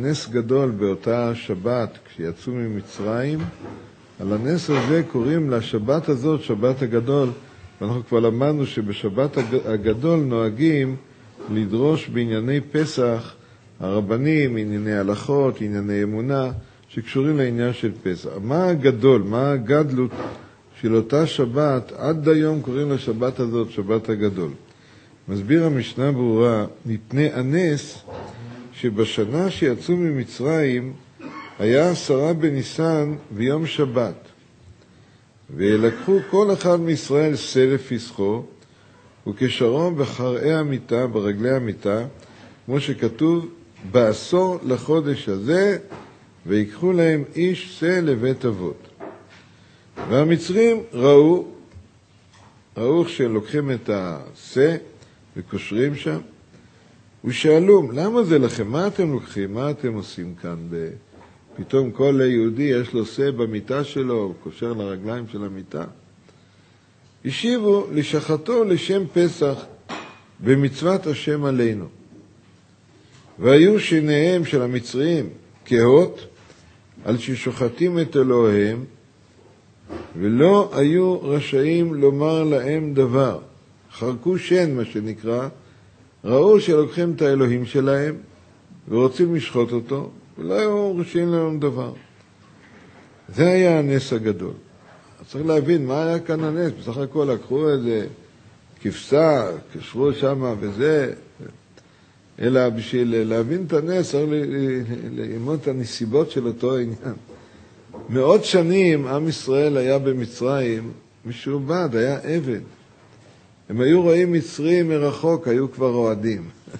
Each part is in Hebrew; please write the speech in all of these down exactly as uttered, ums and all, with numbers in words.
נס גדול באותה שבת כשיצאו ממצרים. על הנס הזה קוראים לשבת הזאת שבת הגדול, ואנחנו כבר למדנו שבשבת הגדול נוהגים לדרוש בענייני פסח הרבנים, ענייני הלכות, ענייני אמונה שקשורים לעניין של פסח. מה הגדול, מה הגדלות של אותה שבת? עד היום קוראים לשבת הזאת שבת הגדול. מסביר המשנה ברורה, מפני הנס שבשנה שיצאו ממצרים היה עשרה בניסן ביום שבת, ולקחו כל אחד מישראל סלף פסחו וקשרו בחרעי המיטה, ברגלי המיטה, כמו שכתוב בעשור לחודש הזה, ויקחו להם איש שא לבית אבות. והמצרים ראו, ראו שלוקחים את השא וקושרים שם, ושאלו, למה זה לכם? מה אתם לוקחים? מה אתם עושים כאן? פתאום כל יהודי יש לו שא במיטה שלו, הוא קושר לרגליים של המיטה. השיבו, לשחתו לשם פסח במצוות השם עלינו. והיו שיניהם של המצרים כהות על ששוחטים את אלוהיהם, ולא היו רשאים לומר להם דבר. חרקו שן, מה שנקרא, ראו שלוקחים את האלוהים שלהם ורוצים לשחוט אותו, ולא היו רשאים להם דבר. זה היה הנס הגדול. צריך להבין מה היה כאן הנס. בסך הכל לקחו איזה כבשה, קשרו שם וזה, אלא בשביל להבין את הנס צריך ללמוד את הנסיבות של אותו העניין. מאות שנים עם ישראל היה במצרים משועבד, היה עבד. הם היו רואים מצרים מרחוק, היו כבר רועדים.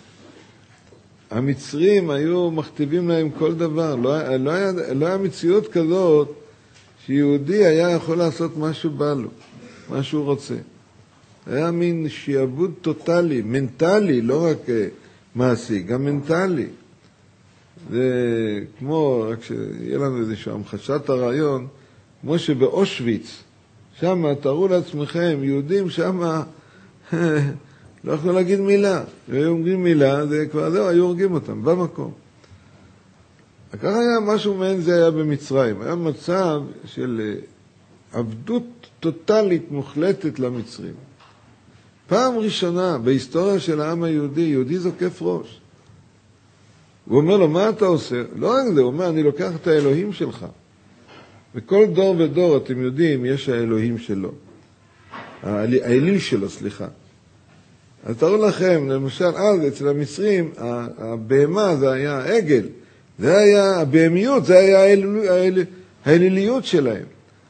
המצרים היו מכתיבים להם כל דבר. לא, לא, היה, לא היה מציאות כזאת שיהודי היה יכול לעשות משהו בא לו, מה שהוא רוצה. היה מין שיעבוד טוטלי, מנטלי, לא רק מעשי, גם מנטלי. זה כמו, רק שיהיה לנו איזושהי המחשת הרעיון, כמו שבאושוויץ, שם תארו לעצמכם, יהודים שם לא יכולו להגיד מילה. והיו אומרים מילה, זה כבר זהו, היו הורגים אותם, במקום. ככה היה משהו מעין זה היה במצרים. היה מצב של עבדות טוטלית מוחלטת למצרים. פעם ראשונה בהיסטוריה של העם היהודי, יהודי זוקף ראש. הוא אומר לו, מה אתה עושה? לא רק זה, הוא אומר, אני לוקח את האלוהים שלך. בכל דור ודור, אתם יודעים, יש האלוהים שלו. האליל שלו, סליחה. אז תראו לכם, למשל, אז אצל המצרים, הבהמה זה היה העגל. זה היה הבהמיות, זה היה האליליות שלהם.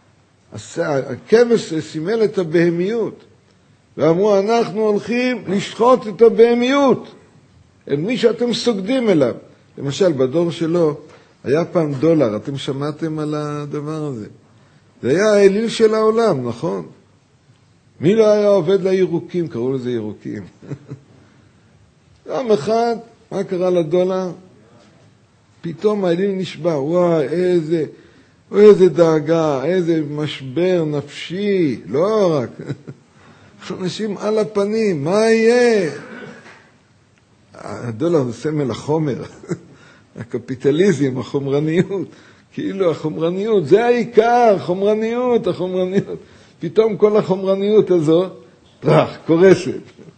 הכבש סימל את הבהמיות. ואמרו, אנחנו הולכים לשחוט את הבהמיות. את מי שאתם סוגדים אליו. למשל, בדור שלו היה פעם דולר. אתם שמעתם על הדבר הזה. זה היה האליל של העולם, נכון? מי לא היה עובד לירוקים? קראו לזה ירוקים. יום אחד, מה קרה לדולר? פתאום האליל נשבע. וואי, איזה, איזה דאגה, איזה משבר נפשי. לא רק. אנשים על הפנים, מה יהיה? הדולר זה סמל החומר. הקפיטליזם, החומרניות. כאילו החומרניות, זה העיקר, חומרניות, החומרניות. פתאום כל החומרניות הזאת, טרח, קורסת.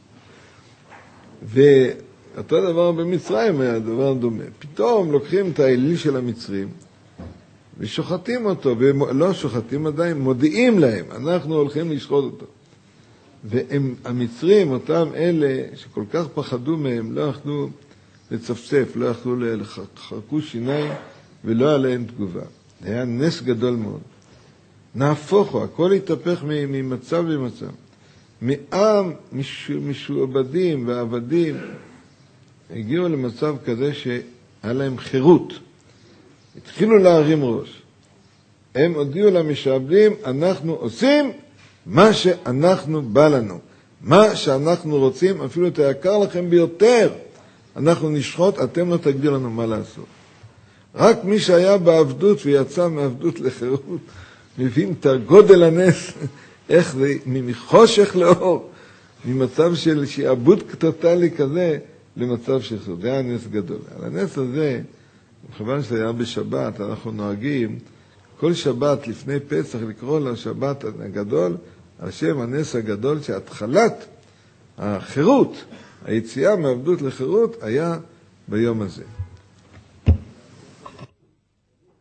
ואותו דבר במצרים היה דבר דומה. פתאום לוקחים את האליל של המצרים, ושוחטים אותו, ולא שוחטים עדיין, מודיעים להם, אנחנו הולכים לשחוט אותו. והמצרים, אותם אלה שכל כך פחדו מהם, לא יכלו לצפצף, לא יכלו לחרקו שיניים, ולא עליהם תגובה. זה היה נס גדול מאוד. נהפוכו, הכל התהפך ממצב למצב. מעם משועבדים ועבדים הגיעו למצב כזה שהיה להם חירות. התחילו להרים ראש. הם הודיעו למשעבדים, אנחנו עושים מה שאנחנו בא לנו. מה שאנחנו רוצים, אפילו את היקר לכם ביותר, אנחנו נשחוט, אתם לא תגדיר לנו מה לעשות. רק מי שהיה בעבדות ויצא מעבדות לחירות, מבין את הגודל הנס, איך זה מחושך לאור, ממצב של שעבוד טוטלי כזה למצב של חירות. זה היה נס גדול. על הנס הזה מכיוון שזה היה בשבת, אנחנו נוהגים כל שבת לפני פסח לקרוא לשבת הגדול, על שם הנס הגדול שהתחלת החירות, היציאה מעבדות לחירות היה ביום הזה.